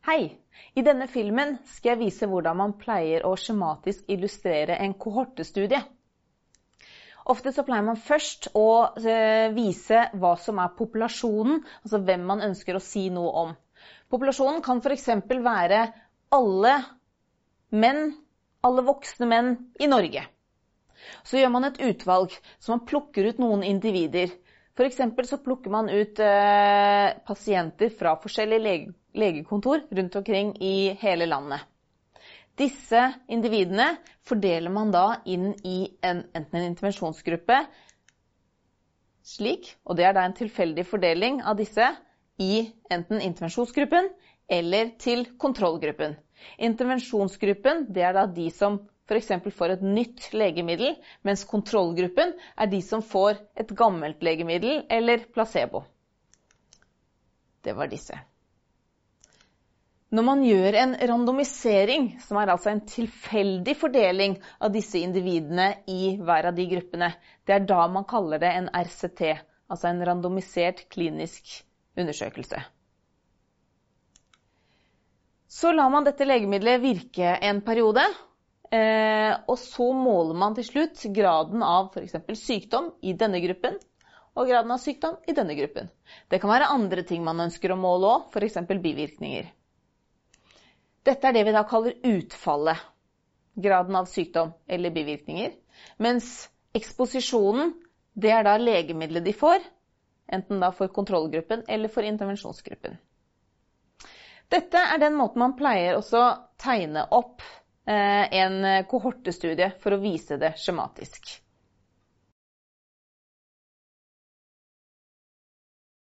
Hei! I denne filmen skal jeg vise hvordan man pleier å skjematisk illustrere en kohortestudie. Ofte så pleier man først å vise hva som er populasjonen, altså hvem man ønsker å si noe om. Populasjonen kan for eksempel være alle voksne menn i Norge. Så gjør man et utvalg, så man plukker ut noen individer. For eksempel så plukker man ut pasienter fra forskjellige legekontor rundt omkring i hele landet. Disse individene fordeler man da inn i enten en intervensjonsgruppe, slik, og det er da en tilfeldig fordeling av disse i enten intervensjonsgruppen eller til kontrollgruppen. Intervensjonsgruppen, det er da de som for eksempel får et nytt legemiddel, mens kontrollgruppen er de som får et gammelt legemiddel eller placebo. Det var disse. Når man gjør en randomisering, som er altså en tilfeldig fordeling av disse individene i hver av de gruppene, det er da man kaller det en RCT, altså en randomisert klinisk undersøkelse. Så lar man dette legemiddelet virke en periode, og så måler man til slutt graden av for eksempel sykdom i denne gruppen, og graden av sykdom i denne gruppen. Det kan være andre ting man ønsker å måle også, for eksempel bivirkninger. Dette er det vi da kaller utfallet, graden av sykdom eller bivirkninger, mens eksposisjonen, det er da legemiddelet de får, enten da for kontrollgruppen eller for intervensjonsgruppen. Dette er den måten man pleier også å tegne opp en kohortestudie for å vise det skjematisk.